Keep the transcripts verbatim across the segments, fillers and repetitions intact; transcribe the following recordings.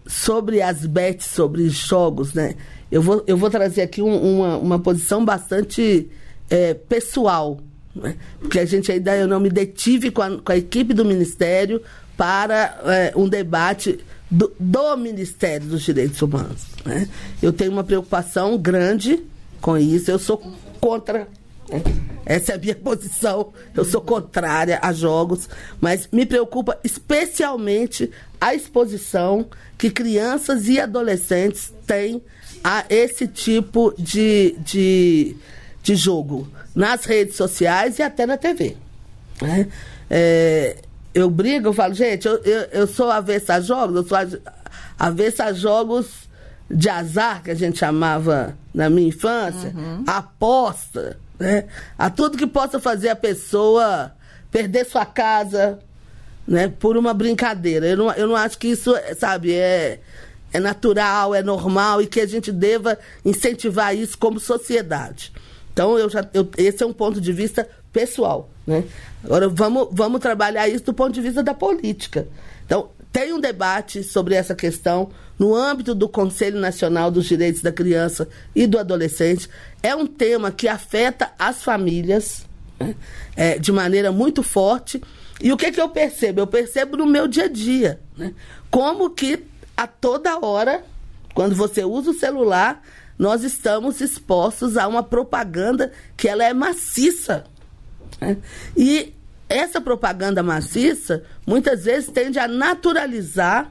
sobre as bets, sobre jogos, né? Eu vou, eu vou trazer aqui um, uma, uma posição bastante é, pessoal, né? Porque a gente ainda, eu não me detive com a, com a equipe do Ministério para é, um debate do, do Ministério dos Direitos Humanos, né? Eu tenho uma preocupação grande com isso, eu sou contra, né? Essa é a minha posição, eu sou contrária a jogos, mas me preocupa especialmente a exposição que crianças e adolescentes têm a esse tipo de, de, de jogo nas redes sociais e até na T V, né? É, eu brigo, eu falo, gente, eu, eu, eu sou avessa a jogos, eu sou avessa a jogos de azar, que a gente chamava na minha infância, uhum. aposta, né? A tudo que possa fazer a pessoa perder sua casa, né, por uma brincadeira. Eu não, eu não acho que isso, sabe, é, é natural, é normal e que a gente deva incentivar isso como sociedade. Então, eu já, eu, esse é um ponto de vista pessoal, né? Agora, vamos, vamos trabalhar isso do ponto de vista da política. Então, tem um debate sobre essa questão no âmbito do Conselho Nacional dos Direitos da Criança e do Adolescente. É um tema que afeta as famílias, né, é, de maneira muito forte. E o que, que eu percebo? Eu percebo no meu dia a dia, né, como que a toda hora, quando você usa o celular, nós estamos expostos a uma propaganda que ela é maciça, né? E essa propaganda maciça, muitas vezes, tende a naturalizar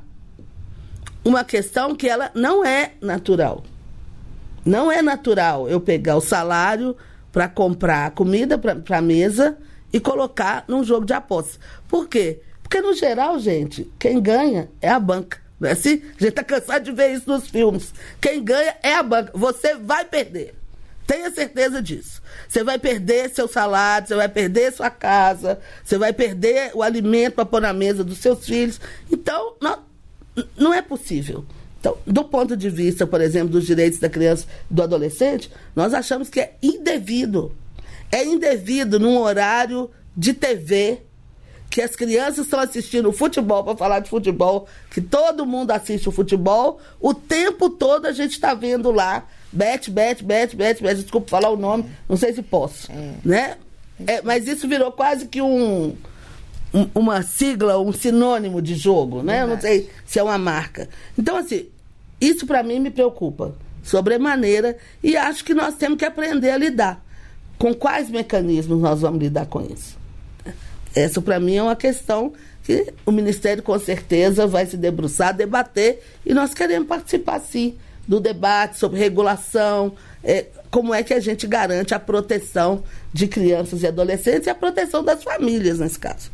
uma questão que ela não é natural. Não é natural eu pegar o salário para comprar comida para a mesa e colocar num jogo de apostas. Por quê? Porque, no geral, gente, quem ganha é a banca. Não é assim? A gente está cansado de ver isso nos filmes. Quem ganha é a banca. Você vai perder. Tenha certeza disso. Você vai perder seu salário, você vai perder sua casa, você vai perder o alimento para pôr na mesa dos seus filhos. Então, não, não é possível. Então, do ponto de vista, por exemplo, dos direitos da criança e do adolescente, nós achamos que é indevido. É indevido num horário de T V, que as crianças estão assistindo futebol, para falar de futebol, que todo mundo assiste o futebol, o tempo todo a gente está vendo lá, bet, bet, bet, bet, bet, desculpa falar o nome, não sei se posso, é. né? É, mas isso virou quase que um, um, uma sigla, um sinônimo de jogo, né? Eu não sei se é uma marca. Então, assim, isso para mim me preocupa sobremaneira e acho que nós temos que aprender a lidar. Com quais mecanismos nós vamos lidar com isso? Essa, para mim, é uma questão que o Ministério, com certeza, vai se debruçar, debater, e nós queremos participar, sim, do debate sobre regulação, é, como é que a gente garante a proteção de crianças e adolescentes e a proteção das famílias, nesse caso.